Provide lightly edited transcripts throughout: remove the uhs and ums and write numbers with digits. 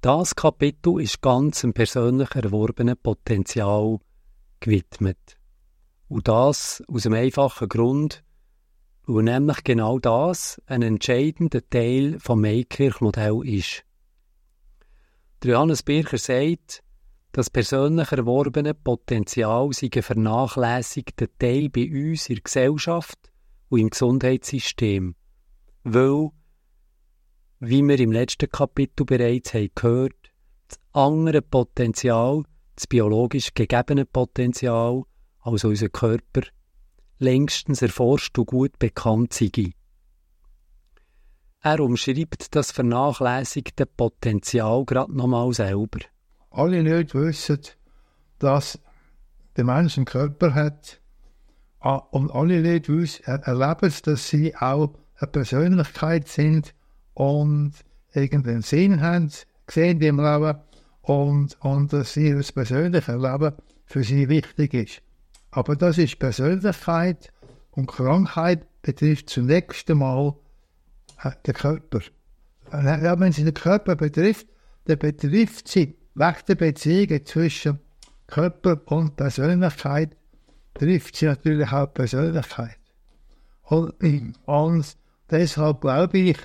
Das Kapitel ist ganz dem persönlich erworbenen Potenzial gewidmet. Und das aus einem einfachen Grund, weil nämlich genau das ein entscheidender Teil vom Maikirch-Modell ist. Der Johannes Bircher sagt, das persönlich erworbene Potenzial sei ein vernachlässigter Teil bei uns in der Gesellschaft und im Gesundheitssystem, weil, wie wir im letzten Kapitel bereits haben gehört, das andere Potenzial, das biologisch gegebene Potenzial, also unser Körper, längstens erforscht und gut bekannt sei. Er umschreibt das vernachlässigte Potenzial gerade nochmal selber. Alle Leute wissen, dass der Mensch einen Körper hat, und alle Leute erleben, dass sie auch eine Persönlichkeit sind und irgendeinen Sinn haben, sehen im Leben und dass ihr persönliches Leben für sie wichtig ist. Aber das ist Persönlichkeit und Krankheit betrifft zunächst einmal den Körper. Ja, wenn sie den Körper betrifft, dann betrifft sie wegen der Beziehung zwischen Körper und Persönlichkeit, trifft sie natürlich auch die Persönlichkeit. Und deshalb glaube ich,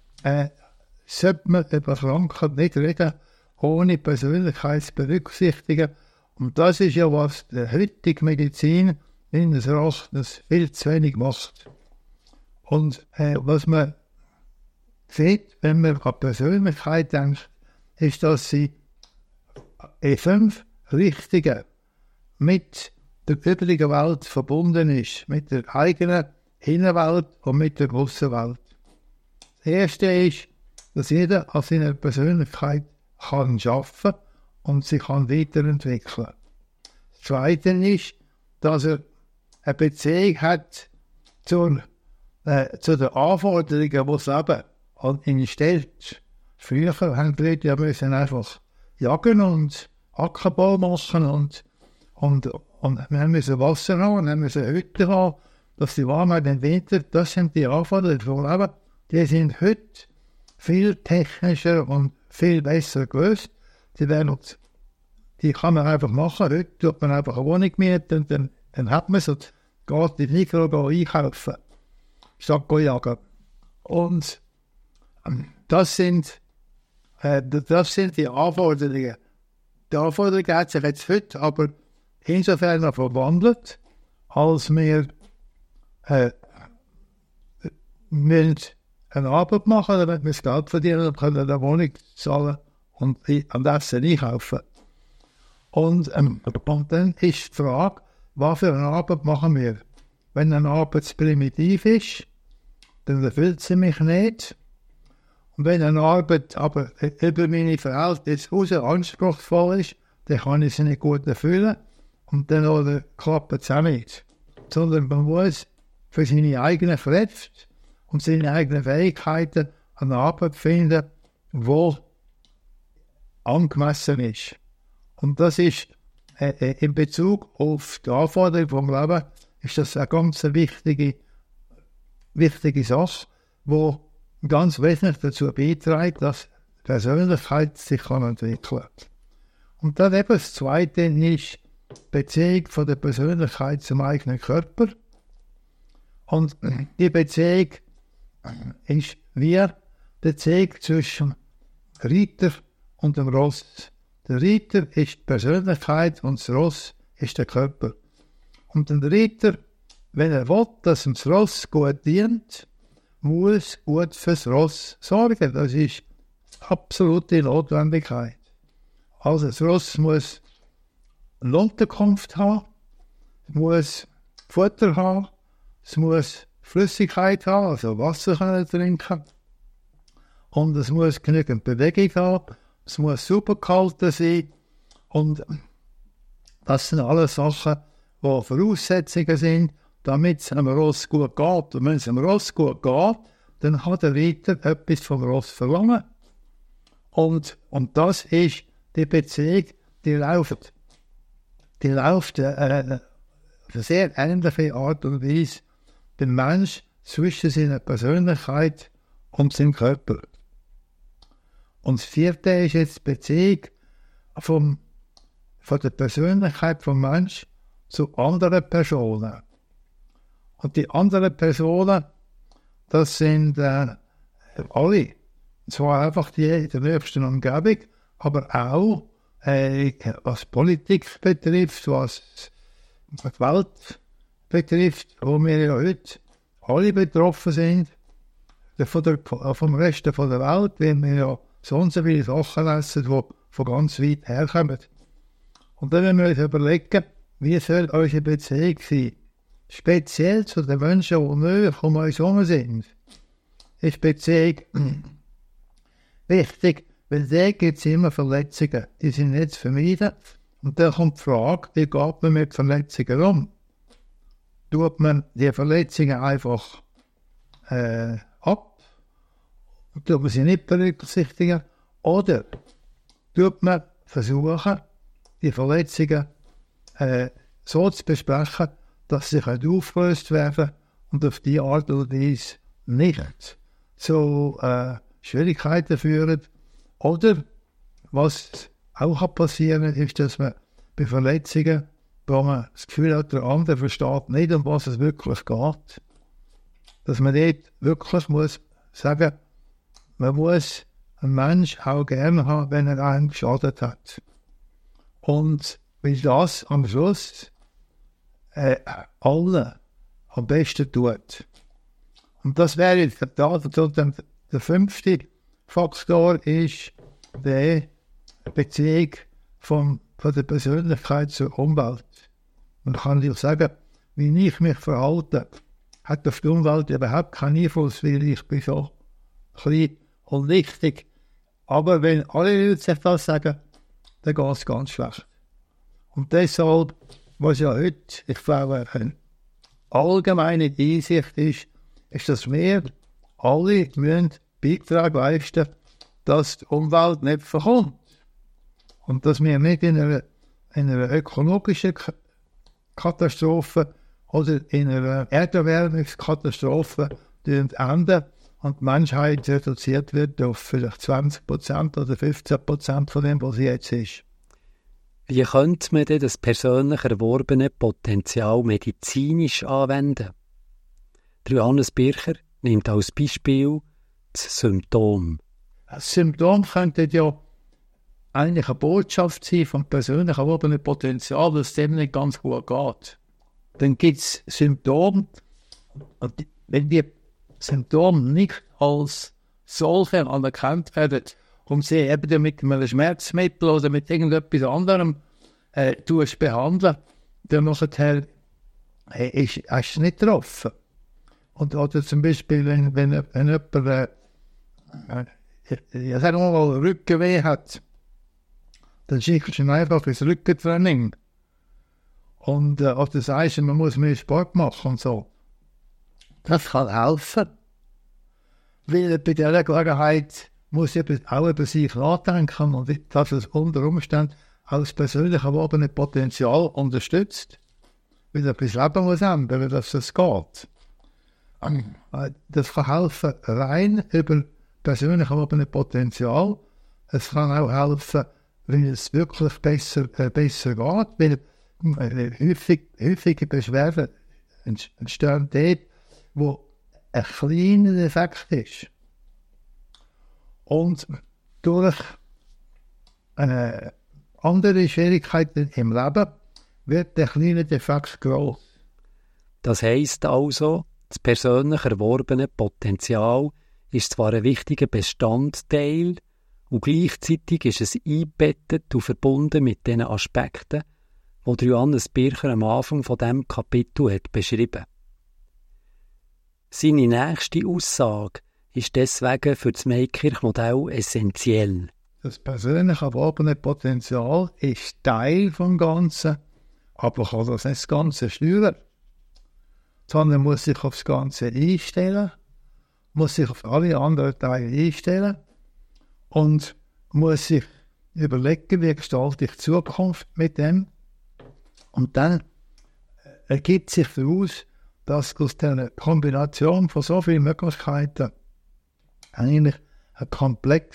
sollte man über Krankheit nicht reden, ohne Persönlichkeit zu berücksichtigen. Und das ist ja, was die heutige Medizin meines Erachtens viel zu wenig macht. Und was man sieht, wenn man an Persönlichkeit denkt, ist, dass sie in 5 Richtungen mit der übrigen Welt verbunden ist, mit der eigenen Innenwelt und mit der Aussenwelt. Das Erste ist, dass jeder an seiner Persönlichkeit kann arbeiten und sich weiterentwickeln kann. Das Zweite ist, dass er eine Beziehung hat zu den Anforderungen, die das Leben an ihn stellt. Früher haben die Leute einfach jagen und Ackerbau machen und wir müssen Wasser haben, wir müssen Hütten haben, dass die Warmheit im Winter, das sind die Anforderungen vom Leben. Die sind heute viel technischer und viel besser gelöst. Die kann man einfach machen. Heute tut man einfach eine Wohnung mieten und dann hat man es und geht in die Mikro einkaufen, statt jagen. Und das sind die Anforderungen. Die Anforderungen hat sich jetzt heute aber insofern noch verwandelt, als wir müssen eine Arbeit machen, damit wir das Geld verdienen und können eine Wohnung zahlen und am Essen einkaufen. Und dann ist die Frage, was für eine Arbeit machen wir? Wenn eine Arbeit zu primitiv ist, dann erfüllt sie mich nicht. Und wenn eine Arbeit aber über meine Verhältnisse raus anspruchsvoll ist, dann kann ich sie nicht gut erfüllen und dann klappt es auch nicht. Sondern man muss für seine eigenen Kräfte und seine eigenen Fähigkeiten eine Arbeit finden, die angemessen ist. Und das ist in Bezug auf die Anforderungen vom Leben ist das eine ganz wichtige Sache, die ganz wesentlich dazu beiträgt, dass die Persönlichkeit sich entwickeln kann. Und dann eben das Zweite ist die Beziehung von der Persönlichkeit zum eigenen Körper. Und die Beziehung ist wie die Beziehung zwischen Reiter und dem Ross. Der Reiter ist die Persönlichkeit und das Ross ist der Körper. Und der Reiter, wenn er will, dass ihm das Ross gut dient, muss gut fürs Ross sorgen. Das ist absolute Notwendigkeit. Also das Ross muss eine Unterkunft haben, es muss Futter haben, es muss Flüssigkeit haben, also Wasser können trinken. Und es muss genügend Bewegung haben, es muss super gehalten sein. Und das sind alles Sachen, die Voraussetzungen sind, damit es einem Ross gut geht. Und wenn es einem Ross gut geht, dann hat der Reiter etwas vom Ross verlangen. Und das ist die Beziehung, die läuft auf eine sehr ähnliche Art und Weise beim Mensch zwischen seiner Persönlichkeit und seinem Körper. Und das vierte ist jetzt die Beziehung von der Persönlichkeit des Menschen zu anderen Personen. Und die anderen Personen, das sind alle. Zwar einfach die in der nächsten Umgebung, aber auch was Politik betrifft, was die Welt betrifft, wo wir ja heute alle betroffen sind, vom Rest der Welt, weil wir ja sonst so viele Sachen lesen, die von ganz weit herkommen. Und dann müssen wir uns überlegen, wie soll unsere Beziehung sein? Speziell zu den Menschen, die näher um uns herum sind, ist Beziehung wichtig, weil da gibt es immer Verletzungen, die sind nicht zu vermeiden. Und dann kommt die Frage, wie geht man mit Verletzungen um? Tut man die Verletzungen einfach ab? Tut man sie nicht berücksichtigen? Oder tut man versuchen, die Verletzungen so zu besprechen, dass sie aufgelöst werden und auf die Art und Weise nicht zu Schwierigkeiten führen. Oder was auch passieren kann, ist, dass man bei Verletzungen, wo man das Gefühl hat, der andere versteht nicht, um was es wirklich geht, dass man dort wirklich muss sagen, man muss einen Menschen auch gerne haben, wenn er einem geschadet hat. Und weil das am Schluss allen am besten tut. Und das wäre jetzt der fünfte Faktor, ist die Beziehung von der Persönlichkeit zur Umwelt. Man kann nicht sagen, wie ich mich verhalte, hat auf die Umwelt überhaupt keinen Einfluss, weil ich bin so klein und wichtig. Aber wenn alle Leute sich das sagen, dann geht es ganz schlecht. Und deshalb, was ja heute, ich glaube, eine allgemeine Einsicht ist, dass wir alle einen Beitrag leisten, dass die Umwelt nicht verkommt. Und dass wir nicht in einer ökologischen Katastrophe oder in einer Erderwärmungskatastrophe enden und die Menschheit reduziert wird auf vielleicht 20% oder 15% von dem, was sie jetzt ist. Wie könnte man denn das persönlich erworbene Potenzial medizinisch anwenden? Johannes Bircher nimmt als Beispiel das Symptom. Das Symptom könnte ja eigentlich eine Botschaft sein vom persönlich erworbenen Potenzial, dass es dem nicht ganz gut geht. Dann gibt es Symptome, und wenn die Symptome nicht als solche anerkannt werden und sie eben mit einem Schmerzmittel oder mit irgendetwas anderem behandeln, dann nachher ist es nicht getroffen. Oder zum Beispiel, wenn jemand sagen wir mal, Rückenweh hat, dann schickst du ihn einfach ins Rückentraining. Und oder sagst du, man muss mehr Sport machen und so. Das kann helfen. Weil bei dieser Gelegenheit muss ich auch über sich nachdenken und dass es unter Umständen als persönlich erworbene Potenzial unterstützt. Weil etwas Leben muss ändern, dass es geht. Das kann helfen rein über persönlich erworbene Potenzial. Es kann auch helfen, wenn es wirklich besser geht. Weil häufige Beschwerden entstehen dort, wo ein kleiner Effekt ist. Und durch andere Schwierigkeiten im Leben wird der kleine Defekt groß. Das heisst also, das persönlich erworbene Potenzial ist zwar ein wichtiger Bestandteil und gleichzeitig ist es eingebettet und verbunden mit den Aspekten, die Johannes Bircher am Anfang von diesem Kapitel hat beschrieben. Seine nächste Aussage ist deswegen für das Meykirch-Modell essentiell. Das persönlich erworbene Potenzial ist Teil vom Ganzen, aber kann das nicht das Ganze steuern. Sondern muss sich auf das Ganze einstellen, muss sich auf alle anderen Teile einstellen und muss sich überlegen, wie gestalte ich die Zukunft mit dem. Und dann ergibt sich daraus, dass aus dieser Kombination von so vielen Möglichkeiten eigentlich ein komplexes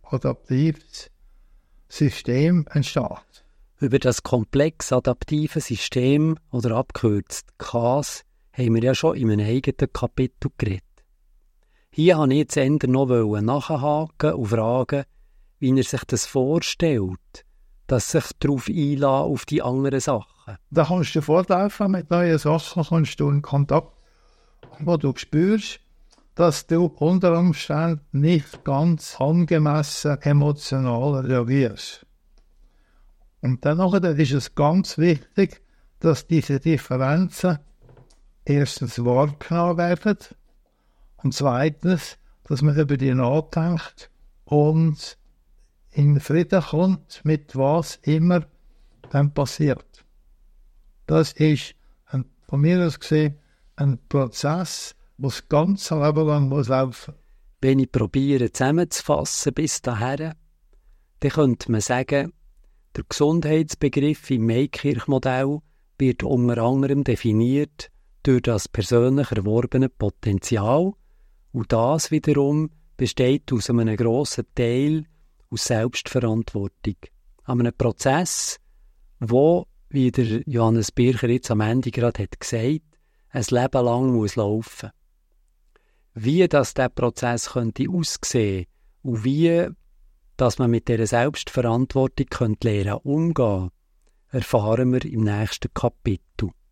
adaptives System entsteht. Über das komplexe adaptive System, oder abgekürzt KAS, haben wir ja schon in einem eigenen Kapitel geredet. Hier wollte ich jetzt eher noch nachhaken und fragen, wie er sich das vorstellt, dass sich darauf einlässt, auf die anderen Sachen. Da kannst du fortlaufen mit neuen Sachen, kannst du in Kontakt, wo du spürst, dass du unter Umständen nicht ganz angemessen emotional reagierst. Und dann ist es ganz wichtig, dass diese Differenzen erstens wahrgenommen werden und zweitens, dass man über die nachdenkt und in Frieden kommt, mit was immer dann passiert. Das ist von mir aus gesehen ein Prozess, der das ganze Leben lang laufen muss. Wenn ich probiere zusammenzufassen bis dahin, dann könnte man sagen, der Gesundheitsbegriff im Meykirch-Modell wird unter anderem definiert durch das persönlich erworbene Potenzial und das wiederum besteht aus einem grossen Teil aus Selbstverantwortung. An einem Prozess, wo, wie der Johannes Bircher jetzt am Ende gerade hat gesagt, ein Leben lang muss laufen. Wie dieser Prozess könnte aussehen und wie dass man mit dieser Selbstverantwortung lernen umgehen, erfahren wir im nächsten Kapitel.